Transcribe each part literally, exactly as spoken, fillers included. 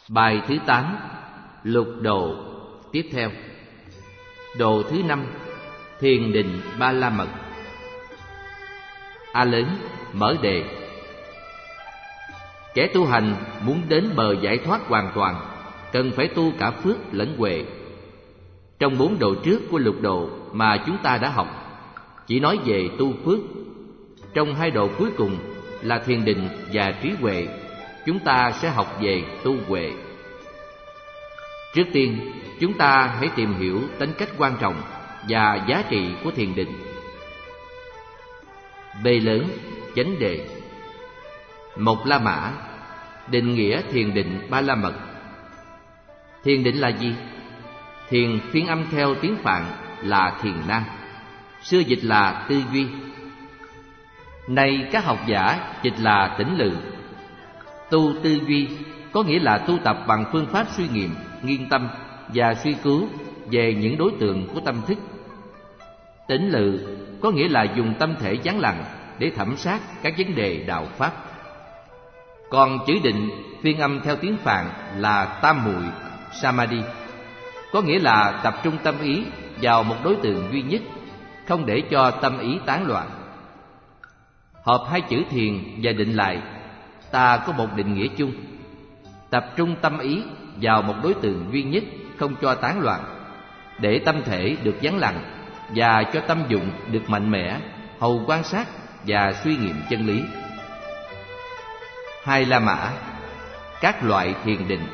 Bài thứ tám, lục độ tiếp theo. Độ thứ năm, thiền định ba la mật. A lớn mở đề. Kẻ tu hành muốn đến bờ giải thoát hoàn toàn, cần phải tu cả phước lẫn huệ. Trong bốn độ trước của lục độ mà chúng ta đã học, chỉ nói về tu phước. Trong hai độ cuối cùng là thiền định và trí huệ, chúng ta sẽ học về tu huệ. Trước tiên, chúng ta hãy tìm hiểu tính cách quan trọng và giá trị của thiền định. B lớn chánh đề. Một La Mã định nghĩa thiền định ba la mật. Thiền định là gì? Thiền phiên âm theo tiếng Phạn là thiền nam, xưa dịch là tư duy. Nay các học giả dịch là tỉnh lự. Tu tư duy có nghĩa là tu tập bằng phương pháp suy nghiệm, nghiên tâm và suy cứu về những đối tượng của tâm thức. Tỉnh lự có nghĩa là dùng tâm thể vắng lặng để thẩm sát các vấn đề đạo pháp. Còn chữ định phiên âm theo tiếng Phạn là tam muội samadhi, có nghĩa là tập trung tâm ý vào một đối tượng duy nhất, không để cho tâm ý tán loạn. Hợp hai chữ thiền và định lại, ta có một định nghĩa chung: tập trung tâm ý vào một đối tượng duy nhất, không cho tán loạn, để tâm thể được vắng lặng và cho tâm dụng được mạnh mẽ, hầu quan sát và suy nghiệm chân lý. Hai La Mã, các loại thiền định.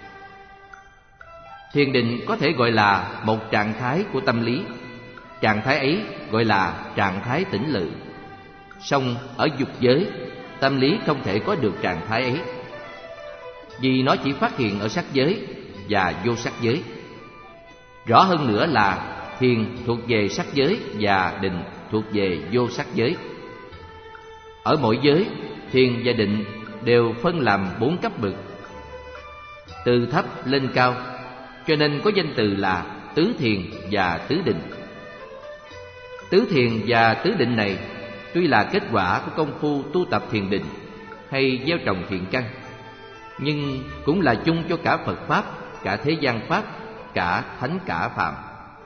Thiền định có thể gọi là một trạng thái của tâm lý. Trạng thái ấy gọi là trạng thái tỉnh lự. Song ở dục giới, tâm lý không thể có được trạng thái ấy, vì nó chỉ phát hiện ở sắc giới và vô sắc giới. Rõ hơn nữa là thiền thuộc về sắc giới và định thuộc về vô sắc giới. Ở mỗi giới, thiền và định đều phân làm bốn cấp bậc, từ thấp lên cao, cho nên có danh từ là tứ thiền và tứ định. Tứ thiền và tứ định này tuy là kết quả của công phu tu tập thiền định hay gieo trồng thiện căn, nhưng cũng là chung cho cả Phật Pháp, cả thế gian Pháp, cả thánh cả Phạm.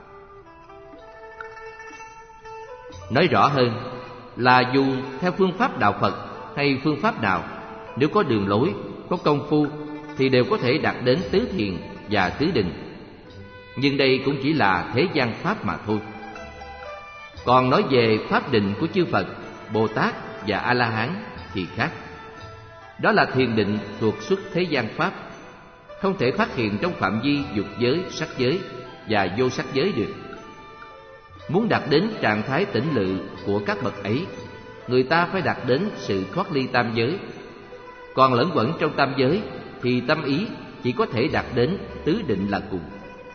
Nói rõ hơn là dù theo phương pháp đạo Phật hay phương pháp nào, nếu có đường lối, có công phu thì đều có thể đạt đến tứ thiền và tứ định. Nhưng đây cũng chỉ là thế gian Pháp mà thôi. Còn nói về pháp định của chư Phật, Bồ Tát và A-la-hán thì khác. Đó là thiền định thuộc xuất thế gian Pháp, không thể phát hiện trong phạm vi dục giới, sắc giới và vô sắc giới được. Muốn đạt đến trạng thái tỉnh lự của các bậc ấy, người ta phải đạt đến sự thoát ly tam giới. Còn lẫn quẩn trong tam giới thì tâm ý chỉ có thể đạt đến tứ định là cùng.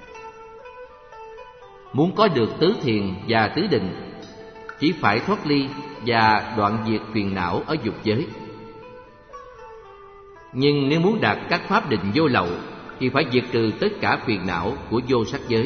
Muốn có được tứ thiền và tứ định, chỉ phải thoát ly và đoạn diệt phiền não ở dục giới. Nhưng nếu muốn đạt các pháp định vô lậu thì phải diệt trừ tất cả phiền não của vô sắc giới.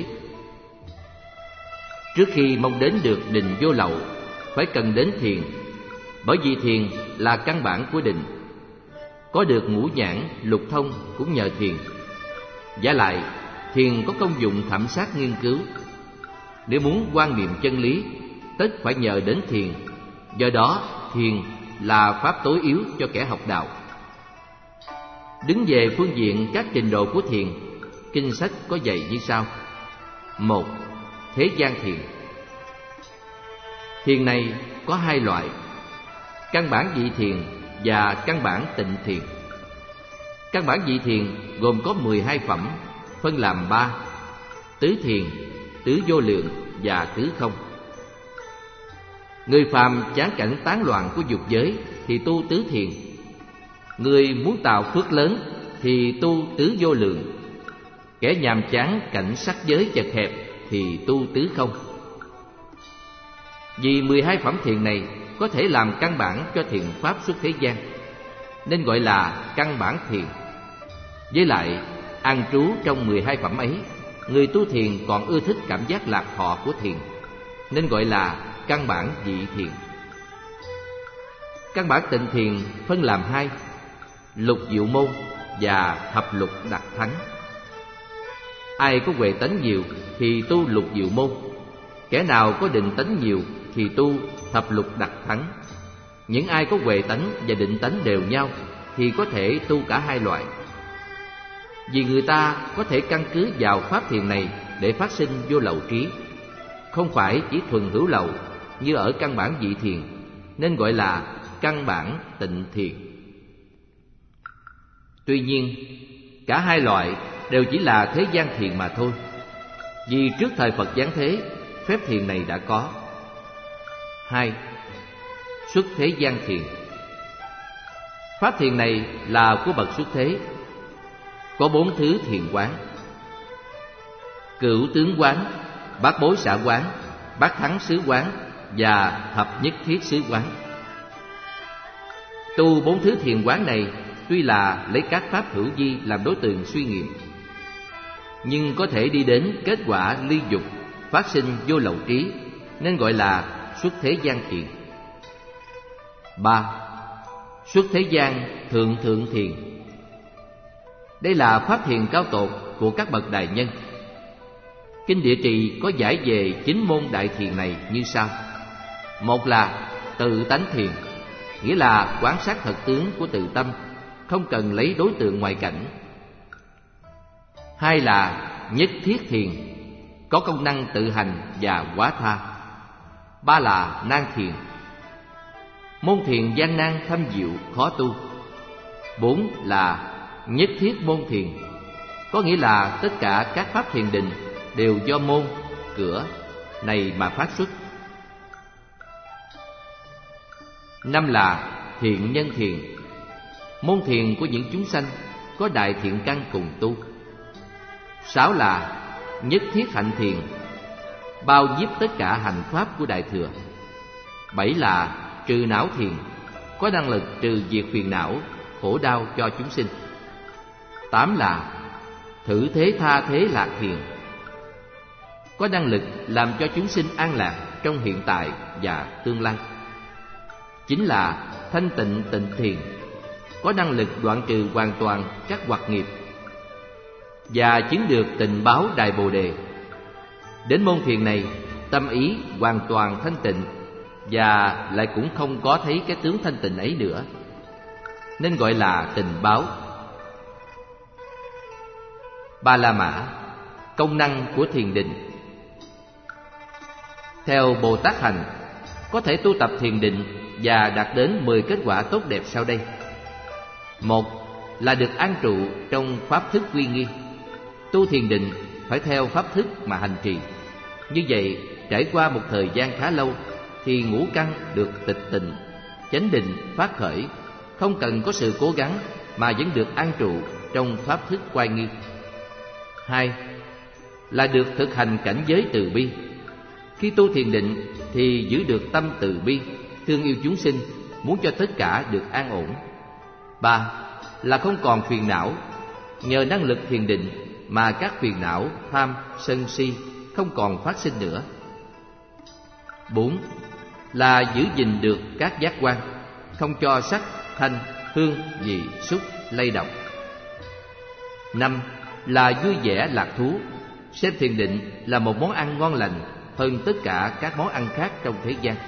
Trước khi mong đến được định vô lậu, phải cần đến thiền, bởi vì thiền là căn bản của định. Có được ngũ nhãn, lục thông cũng nhờ thiền. Vả lại, thiền có công dụng thẩm sát nghiên cứu. Nếu muốn quan niệm chân lý, tất phải nhờ đến thiền. Do đó, thiền là pháp tối yếu cho kẻ học đạo. Đứng về phương diện các trình độ của thiền, kinh sách có dạy như sau. Một, thế gian thiền. Thiền này có hai loại: căn bản vị thiền và căn bản tịnh thiền. Căn bản vị thiền gồm có mười hai phẩm, phân làm ba: tứ thiền, tứ vô lượng và tứ không. Người phàm chán cảnh tán loạn của dục giới thì tu tứ thiền. Người muốn tạo phước lớn thì tu tứ vô lượng. Kẻ nhàm chán cảnh sắc giới chật hẹp thì tu tứ không. Vì mười hai phẩm thiền này có thể làm căn bản cho thiền pháp xuất thế gian, nên gọi là căn bản thiền. Với lại, an trú trong mười hai phẩm ấy, người tu thiền còn ưa thích cảm giác lạc thọ của thiền, nên gọi là căn bản vị thiền. Căn bản tịnh thiền phân làm hai: lục diệu môn và thập lục đặc thắng. Ai có huệ tánh nhiều thì tu lục diệu môn, kẻ nào có định tánh nhiều thì tu thập lục đặc thắng. Những ai có huệ tánh và định tánh đều nhau thì có thể tu cả hai loại. Vì người ta có thể căn cứ vào pháp thiền này để phát sinh vô lậu trí, không phải chỉ thuần hữu lậu như ở căn bản vị thiền, nên gọi là căn bản tịnh thiền. Tuy nhiên, cả hai loại đều chỉ là thế gian thiền mà thôi, vì trước thời Phật giáng thế, phép thiền này đã có. Hai, xuất thế gian thiền. Pháp thiền này là của bậc xuất thế, có bốn thứ thiền quán: cửu tướng quán, bát bối xả quán, bát thắng xứ quán và thập nhất thiết xứ quán. Tu bốn thứ thiền quán này tuy là lấy các pháp hữu vi làm đối tượng suy nghiệm, nhưng có thể đi đến kết quả ly dục, phát sinh vô lậu trí, nên gọi là xuất thế gian thiền. Ba, xuất thế gian thượng thượng thiền. Đây là pháp thiền cao tột của các bậc đại nhân. Kinh Địa Trì có giải về chín môn đại thiền này như sau. Một là tự tánh thiền, nghĩa là quan sát thật tướng của tự tâm, không cần lấy đối tượng ngoại cảnh. Hai là nhất thiết thiền, có công năng tự hành và hóa tha. Ba là nan thiền, môn thiền gian nan thâm diệu khó tu. Bốn là nhất thiết môn thiền, có nghĩa là tất cả các pháp thiền định đều do môn, cửa này mà phát xuất. Năm là thiện nhân thiền, môn thiền của những chúng sanh có đại thiện căn cùng tu. Sáu là nhất thiết hạnh thiền, bao nhiếp tất cả hành pháp của Đại Thừa. Bảy là trừ não thiền, có năng lực trừ diệt phiền não, khổ đau cho chúng sinh. Tám là thử thế tha thế lạc thiền, có năng lực làm cho chúng sinh an lạc trong hiện tại và tương lai. Chín là thanh tịnh tịnh thiền, có năng lực đoạn trừ hoàn toàn các hoặc nghiệp và chứng được tịnh báo Đại Bồ Đề. Đến môn thiền này, tâm ý hoàn toàn thanh tịnh và lại cũng không có thấy cái tướng thanh tịnh ấy nữa, nên gọi là tịnh báo. Ba La Mã, công năng của thiền định. Theo Bồ Tát hành, có thể tu tập thiền định và đạt đến mười kết quả tốt đẹp sau đây. Một là được an trụ trong pháp thức uy nghi. Tu thiền định phải theo pháp thức mà hành trì. Như vậy, trải qua một thời gian khá lâu thì ngũ căn được tịch tịnh, chánh định phát khởi, không cần có sự cố gắng mà vẫn được an trụ trong pháp thức oai nghi. Hai là được thực hành cảnh giới từ bi. Khi tu thiền định thì giữ được tâm từ bi, thương yêu chúng sinh, muốn cho tất cả được an ổn. Ba là không còn phiền não. Nhờ năng lực thiền định mà các phiền não, tham, sân si không còn phát sinh nữa. Bốn là giữ gìn được các giác quan, không cho sắc, thanh, hương, vị, xúc lay động. Năm là vui vẻ lạc thú. Xem thiền định là một món ăn ngon lành hơn tất cả các món ăn khác trong thế gian.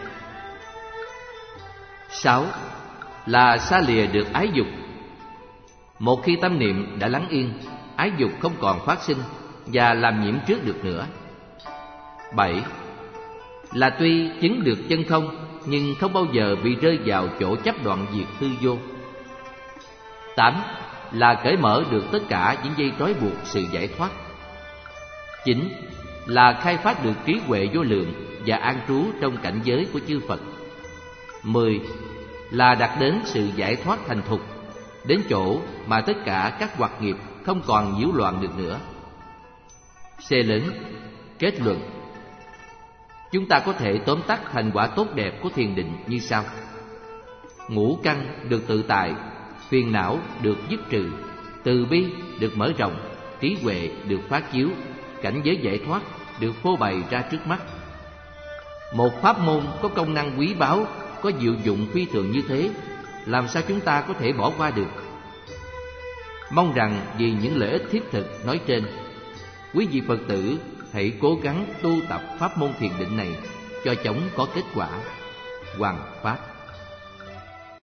Sáu là xa lìa được ái dục. Một khi tâm niệm đã lắng yên, ái dục không còn phát sinh và làm nhiễm trước được nữa. Bảy là tuy chứng được chân không nhưng không bao giờ bị rơi vào chỗ chấp đoạn diệt hư vô. Tám là cởi mở được tất cả những dây trói buộc sự giải thoát. Chín là khai phát được trí huệ vô lượng và an trú trong cảnh giới của chư Phật. Mười là đạt đến sự giải thoát thành thục, đến chỗ mà tất cả các hoặc nghiệp không còn nhiễu loạn được nữa. C lớn, kết luận. Chúng ta có thể tóm tắt thành quả tốt đẹp của thiền định như sau. Ngũ căn được tự tại, phiền não được dứt trừ, từ bi được mở rộng, trí huệ được phát chiếu, cảnh giới giải thoát được phô bày ra trước mắt. Một pháp môn có công năng quý báu, có diệu dụng phi thường như thế, làm sao chúng ta có thể bỏ qua được? Mong rằng vì những lợi ích thiết thực nói trên, quý vị Phật tử hãy cố gắng tu tập pháp môn thiền định này cho chóng có kết quả. Hoằng Pháp.